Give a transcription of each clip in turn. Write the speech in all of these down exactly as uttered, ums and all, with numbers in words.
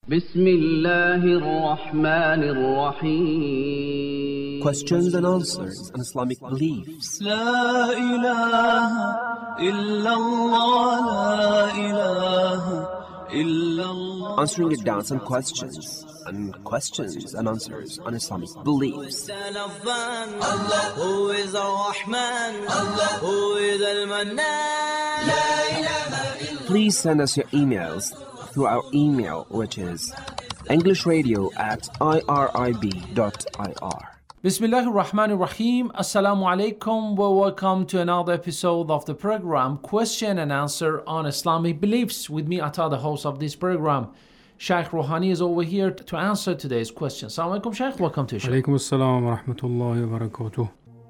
بسم الله الرحمن الرحيم. Questions and answers on Islamic beliefs. لا إله إلا الله لا إله إلا الله. Answering your doubts and questions and questions and answers on Islamic beliefs. Allah, who is Ar-Rahman, Allah, who is Al-Mannan. لا إله إلا. Please send us your emails through our email, which is englishradio at irib dot ir. Bismillahir Rahmanir Rahim. Assalamu alaikum. Well, welcome to another episode of the program Question and Answer on Islamic Beliefs. With me, Ata, the host of this program. Shaykh Rouhani is over here to answer today's question. Assalamu alaikum, Shaykh. Welcome to the show. Alaikum assalam wa rahmatullahi wa barakatuh.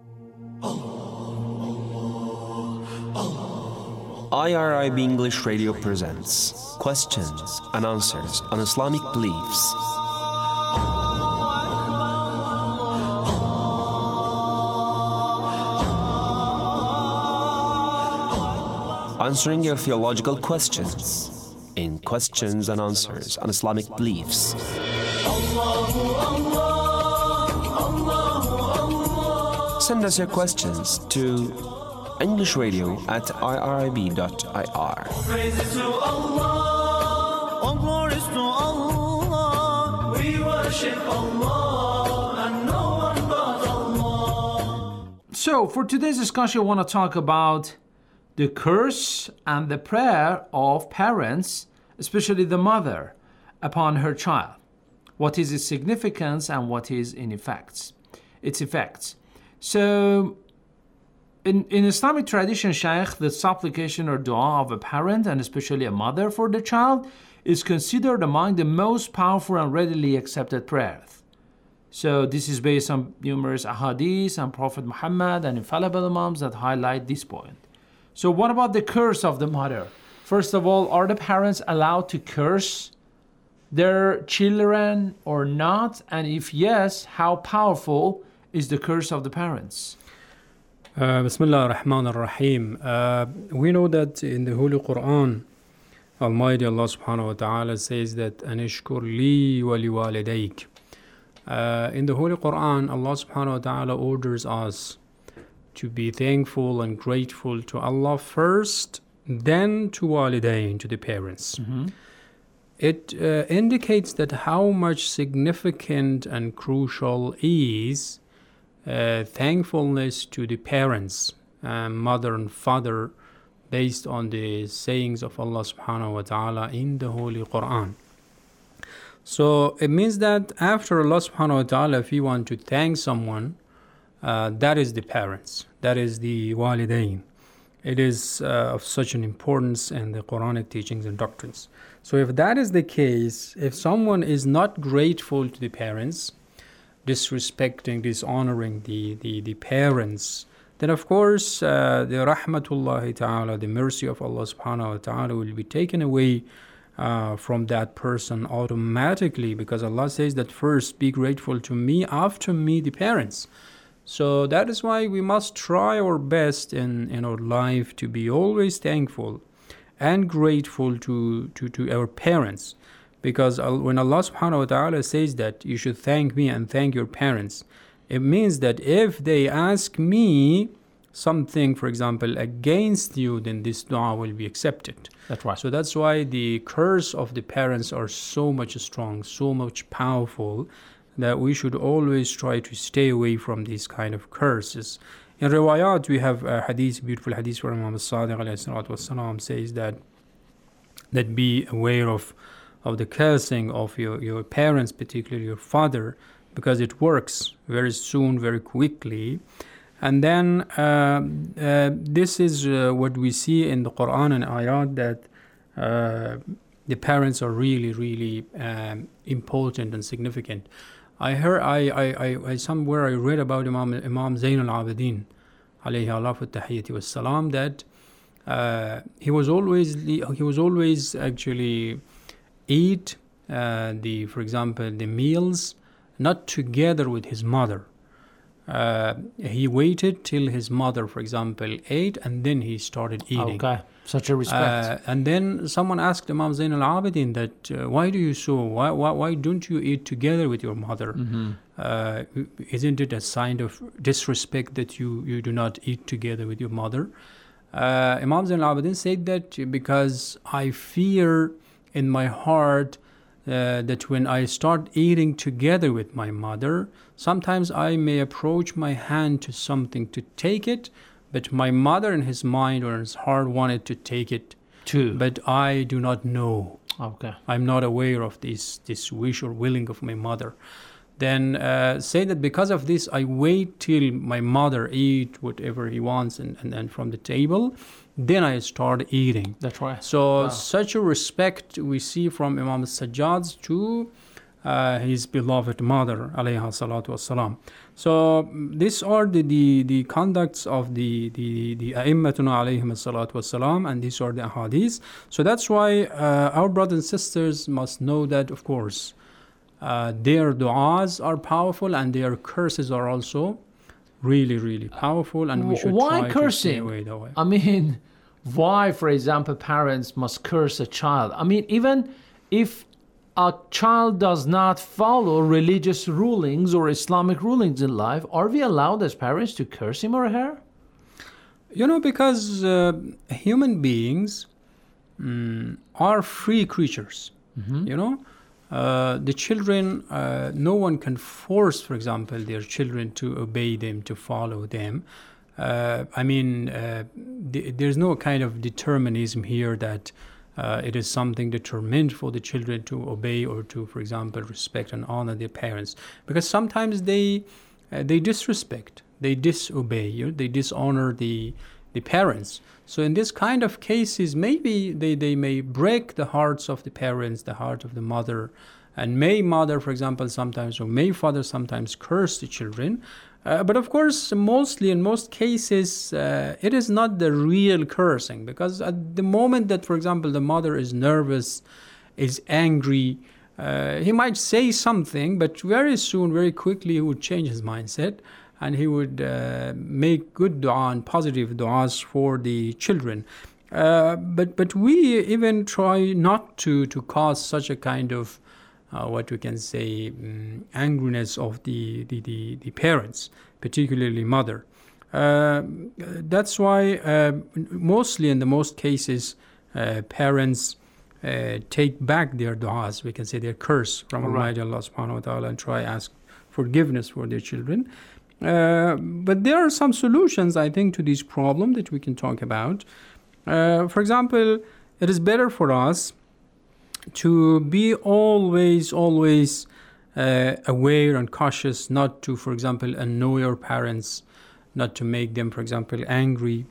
I R I B English Radio presents Questions and Answers on Islamic Beliefs. Answering your theological questions in Questions and Answers on Islamic Beliefs. Send us your questions to englishradio at irib dot ir. Praises to Allah, all glories to Allah. We worship Allah and no one but Allah. So, for today's discussion, I want to talk about the curse and the prayer of parents, especially the mother, upon her child. What is its significance and what is in effects, its effects. So, in, in Islamic tradition, Shaykh, the supplication or dua of a parent and especially a mother for the child is considered among the most powerful and readily accepted prayers. So this is based on numerous ahadith and Prophet Muhammad and infallible imams that highlight this point. So what about the curse of the mother? First of all, are the parents allowed to curse their children or not? And if yes, how powerful is the curse of the parents? Uh, Bismillah ar-Rahman ar-Rahim. Uh, we know that in the Holy Quran, Almighty Allah subhanahu wa ta'ala says that Anishkur li wa li walidayk. Uh, in the Holy Quran, Allah subhanahu wa ta'ala orders us to be thankful and grateful to Allah first, then to walidain, to the parents. Mm-hmm. It uh, indicates that how much significant and crucial is uh, thankfulness to the parents, uh, mother and father, based on the sayings of Allah subhanahu wa ta'ala in the Holy Quran. So it means that after Allah subhanahu wa ta'ala, if you want to thank someone, uh, that is the parents, that is the walidain. It is uh, of such an importance in the Quranic teachings and doctrines. So if that is the case, if someone is not grateful to the parents, disrespecting, dishonoring the, the, the parents, then of course uh, the rahmatullahi ta'ala, the mercy of Allah subhanahu wa ta'ala will be taken away uh, from that person automatically, because Allah says that first be grateful to me, after me the parents. So that is why we must try our best in, in our life to be always thankful and grateful to, to, to our parents. Because when Allah subhanahu wa ta'ala says that you should thank me and thank your parents, it means that if they ask me something, for example, against you, then this dua will be accepted. That's right. So that's why the curse of the parents are so much strong, so much powerful, that we should always try to stay away from these kind of curses. In riwayat, we have a hadith, beautiful hadith where Imam al-Sadiq alayhi salatu wasalam says that that be aware of of the cursing of your, your parents, particularly your father, because it works very soon, very quickly. And then uh, uh, this is uh, what we see in the Quran and ayat, that uh, the parents are really, really um, important and significant. I heard, I, I, I, I somewhere I read about Imam Imam Zayn al-Abidin, alayhi alafu tahiyyati wassalam, that uh, he was always he was always actually eat uh, the, for example, the meals not together with his mother. Uh, he waited till his mother, for example, ate, and then he started eating. Okay. Such a respect. Uh, and then someone asked Imam Zain al-Abidin that, uh, why do you so? Why, why, why don't you eat together with your mother? Mm-hmm. Uh, isn't it a sign of disrespect that you, you do not eat together with your mother? Uh, Imam Zain al-Abidin said that because I fear in my heart uh, that when I start eating together with my mother, sometimes I may approach my hand to something to take it, but my mother in his mind or in his heart wanted to take it Too. but I do not know. Okay. I'm not aware of this this wish or willing of my mother. Then uh, say that because of this, I wait till my mother eat whatever he wants and, and, and from the table, then I start eating. That's right. So Wow. such a respect we see from Imam Sajjad to uh, his beloved mother, alayha salatu wassalam. So mm, these are the, the, the conducts of the the the A'immatuna alayhim salatu wassalam, and these are the ahadith. So that's why uh, our brothers and sisters must know that, of course, uh, their du'as are powerful and their curses are also really, really powerful, and we should Why try to stay cursing? away that way. I mean, why, for example, parents must curse a child? I mean, even if a child does not follow religious rulings or Islamic rulings in life, are we allowed as parents to curse him or her? You know, because uh, human beings mm, are free creatures. You know, uh, the children, uh, no one can force, for example, their children to obey them, to follow them. Uh, I mean, uh, th- there's no kind of determinism here that uh, it is something determined for the children to obey or to, for example, respect and honor their parents. Because sometimes they uh, they disrespect, they disobey, you know, they dishonor the the parents. So in this kind of cases, maybe they, they may break the hearts of the parents, the heart of the mother, and may mother, for example, sometimes, or may father sometimes curse the children. Uh, but of course, mostly in most cases, uh, it is not the real cursing, because at the moment that, for example, the mother is nervous, is angry, uh, he might say something, but very soon, very quickly, he would change his mindset and he would uh, make good dua and positive duas for the children. Uh, but but we even try not to, to cause such a kind of Uh, what we can say, um, angriness of the, the, the, the parents, particularly mother. Uh, that's why uh, mostly in the most cases, uh, parents uh, take back their du'as, we can say their curse from Right. Almighty Allah subhanahu wa ta'ala, and try ask forgiveness for their children. Uh, but there are some solutions, I think, to this problem that we can talk about. Uh, for example, it is better for us to be always, always uh, aware and cautious, not to, for example, annoy our parents, not to make them, for example, angry.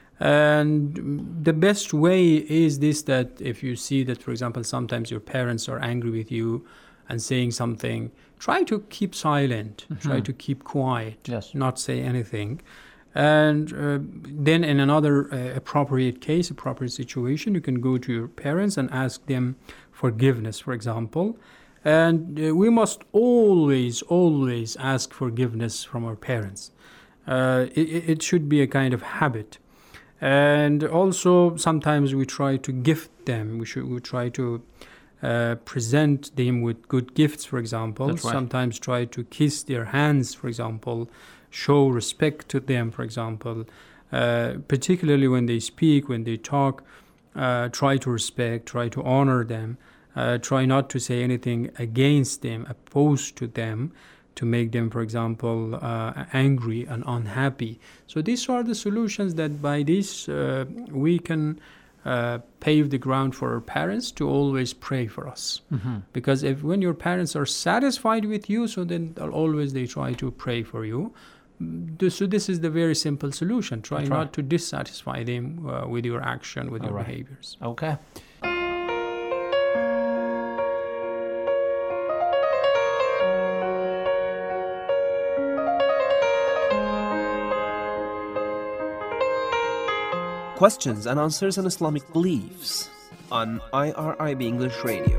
And the best way is this, that if you see that, for example, sometimes your parents are angry with you and saying something, try to keep silent, mm-hmm. try to keep quiet, Yes. not say anything. And uh, then in another uh, appropriate case, appropriate situation, you can go to your parents and ask them forgiveness, for example. And uh, we must always, always ask forgiveness from our parents. Uh, it, it should be a kind of habit. And also, sometimes we try to gift them. We should we try to uh, present them with good gifts, for example. That's right. Sometimes try to kiss their hands, for example. Show respect to them, for example. Uh, particularly when they speak, when they talk, uh, try to respect, try to honor them. Uh, try not to say anything against them, opposed to them, to make them, for example, uh, angry and unhappy. So these are the solutions that by this uh, we can uh, pave the ground for our parents to always pray for us. Mm-hmm. Because if when your parents are satisfied with you, so then always they try to pray for you. So this is the very simple solution. Try That's not right. to dissatisfy them uh, with your action, with All your right. behaviors. Okay. Questions and answers on Islamic beliefs on I R I B English Radio.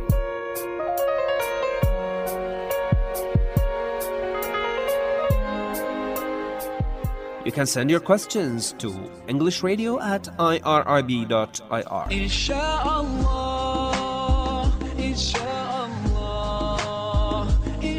You can send your questions to English Radio at I R I B dot I R. Inshallah, inshallah,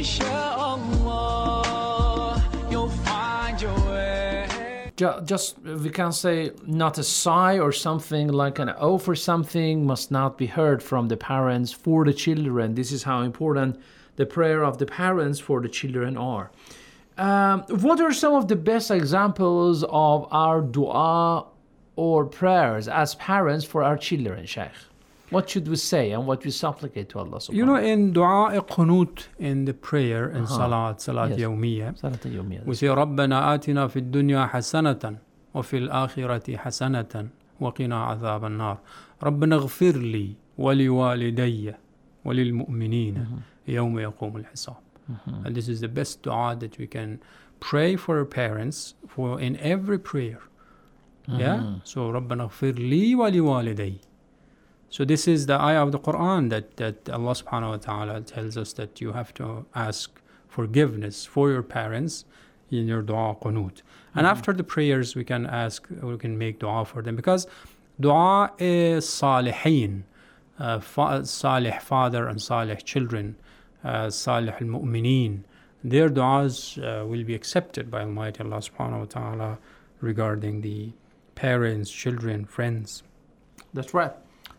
inshallah, you'll find your way. Ju- Just, we can say, not a sigh or something like an oath or something must not be heard from the parents for the children. This is how important the prayer of the parents for the children are. Um, what are some of the best examples of our dua or prayers as parents for our children, Sheikh? What should we say and what we supplicate to Allah subhanahu You know, in dua qunut, in the prayer, in Uh-huh. salat, salat Yes. yawmiyya, Salat al-yawmiyya. we say, رَبَّنَا آتِنَا فِي الدُّنْيا حَسَنَةً وفي الآخرة حسنة وقنا عذاب النار ربنا اغفر لي ولوالدي وللمؤمنين يوم يقوم الحساب. And this is the best dua that we can pray for our parents for in every prayer. Yeah. So ربنا اغفر لي ولوالدي. So this is the ayah of the Quran that, that Allah subhanahu wa ta'ala tells us that you have to ask forgiveness for your parents in your dua qunut. And after the prayers, we can ask, we can make dua for them, because dua is salihin, uh, fa- salih father and salih children, uh, salih al-mu'mineen. Their duas uh, will be accepted by Almighty Allah subhanahu wa ta'ala regarding the parents, children, friends. That's right.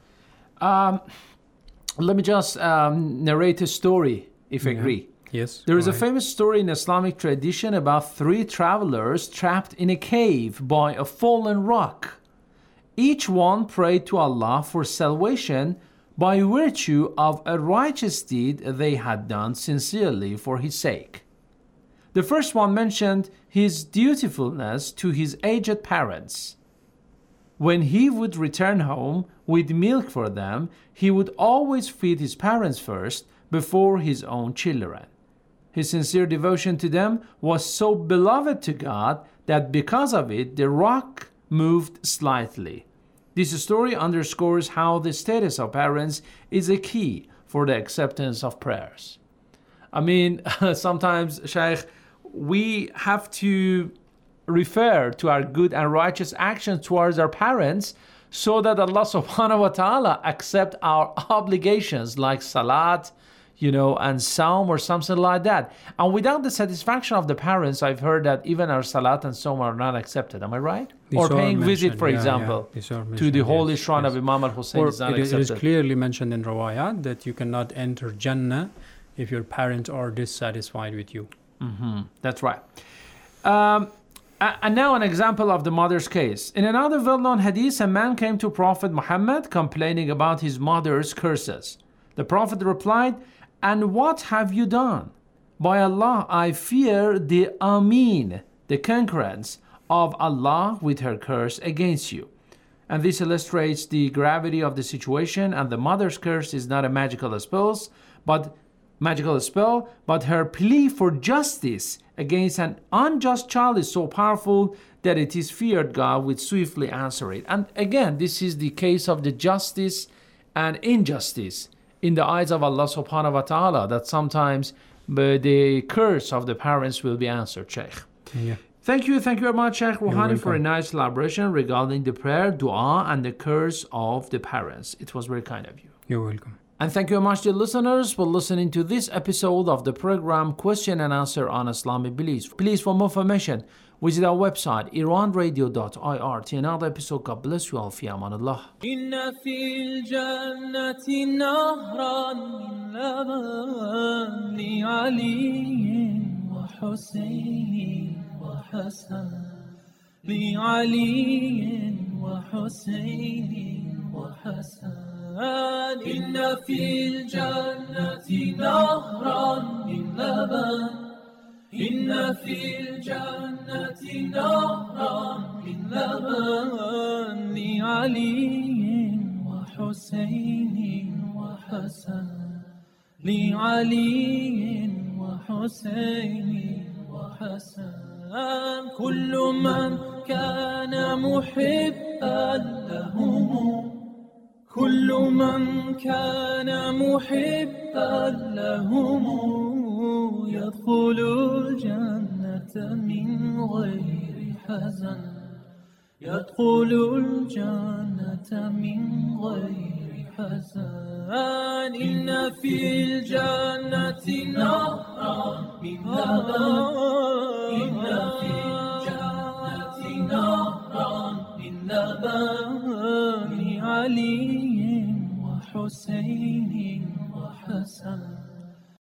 Um, let me just um, narrate a story, if you Yeah. agree. Yes. There is go a ahead. famous story in Islamic tradition about three travelers trapped in a cave by a fallen rock. Each one prayed to Allah for salvation by virtue of a righteous deed they had done sincerely for His sake. The first one mentioned his dutifulness to his aged parents. When he would return home with milk for them, he would always feed his parents first before his own children. His sincere devotion to them was so beloved to God that because of it, the rock moved slightly. This story underscores how the status of parents is a key for the acceptance of prayers. I mean, sometimes, Shaykh, we have to refer to our good and righteous actions towards our parents so that Allah subhanahu wa ta'ala accept our obligations like salat, you know, and Saum or something like that. And without the satisfaction of the parents, I've heard that even our salat and Saum are not accepted. Am I right? These or are paying visit, mentioned, for yeah, example, yeah. These are to the mentioned, holy yes, shrine yes. of Imam al-Hussein Or is not it is, it is accepted. clearly mentioned in Rawayat that you cannot enter Jannah if your parents are dissatisfied with you. That's right. Um, a- and now an example of the mother's case. In another well-known hadith, a man came to Prophet Muhammad complaining about his mother's curses. The Prophet replied, "And what have you done? By Allah, I fear the Amin, the concurrence of Allah with her curse against you." And this illustrates the gravity of the situation, and the mother's curse is not a magical spell, but magical spell, but her plea for justice against an unjust child is so powerful that it is feared God would swiftly answer it. And again, this is the case of the justice and injustice in the eyes of Allah subhanahu wa ta'ala, that sometimes uh, the curse of the parents will be answered, Sheikh. Yeah. Thank you, thank you very much, Sheikh Rouhani, for a welcome. nice elaboration regarding the prayer, dua, and the curse of the parents. It was very kind of you. You're welcome. And thank you very much, dear listeners, for listening to this episode of the program Question and Answer on Islamic Beliefs. Please, for more information, visit our website, iran radio dot I R. Till another episode, God bless you all. Fi amanullah. إن في الجنة نهرا من لبن لعلي وحسين وحسن لعلي وحسين وحسن إن في الجنة نهرا من لبن إن في الجنة نهرا من لبن لعلي وحسين وحسن لعلي وحسين وحسن كل من كان محبا لهم كل من كان محبا لهم يدخل الجنة من غير حزن يدخل الجنة من غير حزن إن في الجنة نهرا من لبن إن في الجنة نهرا من لبن علي وحسين وحسن